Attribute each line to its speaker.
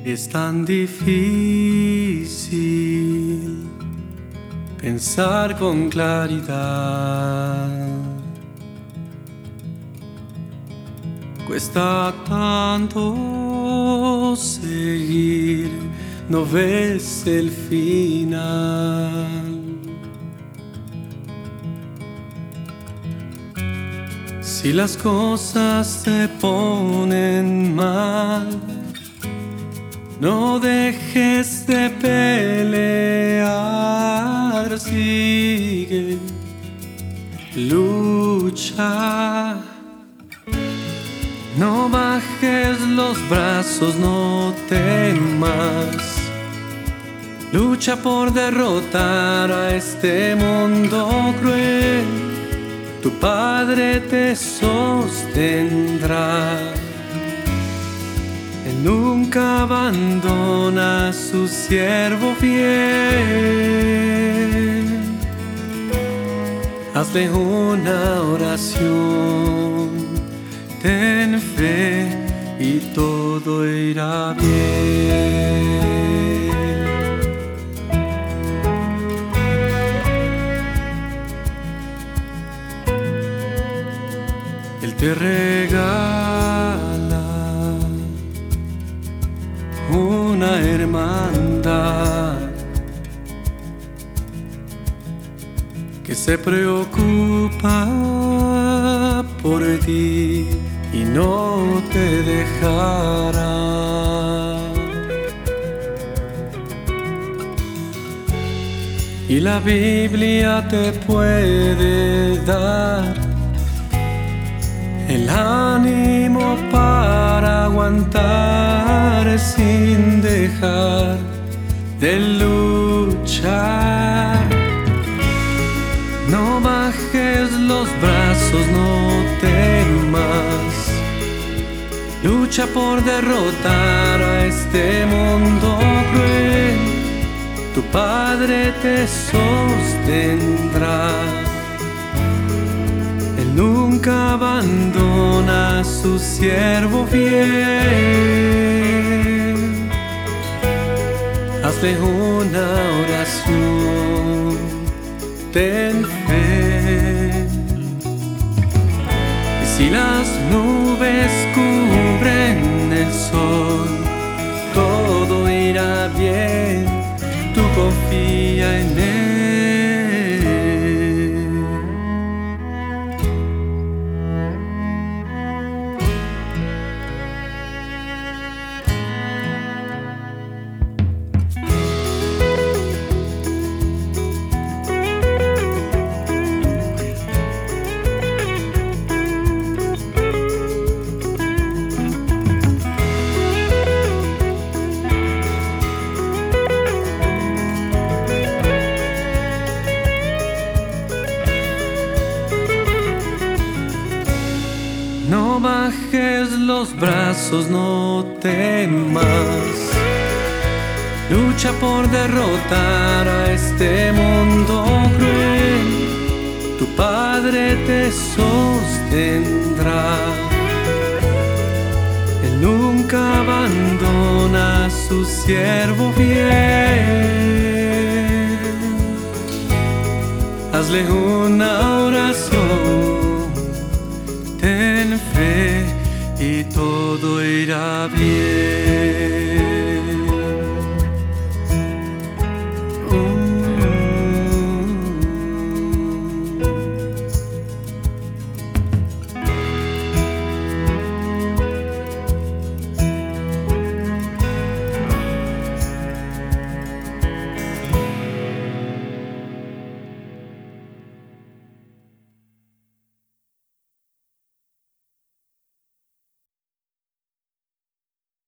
Speaker 1: Es tan difícil pensar con claridad. Cuesta tanto seguir, no ves el final. Si las cosas se ponen mal, no dejes de pelear, sigue, lucha. No bajes los brazos, no temas. Lucha por derrotar a este mundo cruel. Tu Padre te sostendrá. Él nunca abandona a su siervo fiel. Hazle una oración, ten fe y todo irá bien. Él te regala una hermandad que se preocupa por ti y no te dejará. Y la Biblia te puede dar el ánimo para aguantar sin dejar de luchar. No bajes los brazos, no temas. Lucha por derrotar a este mundo cruel. Tu Padre te sostendrá. Él nunca abandona a su siervo fiel. Hazle una oración, ten fe. Y si las nubes cubren el sol, todo irá bien, tú confía en él. No bajes los brazos, no temas. Lucha por derrotar a este mundo cruel. Tu Padre te sostendrá. Él nunca abandona a su siervo fiel. Hazle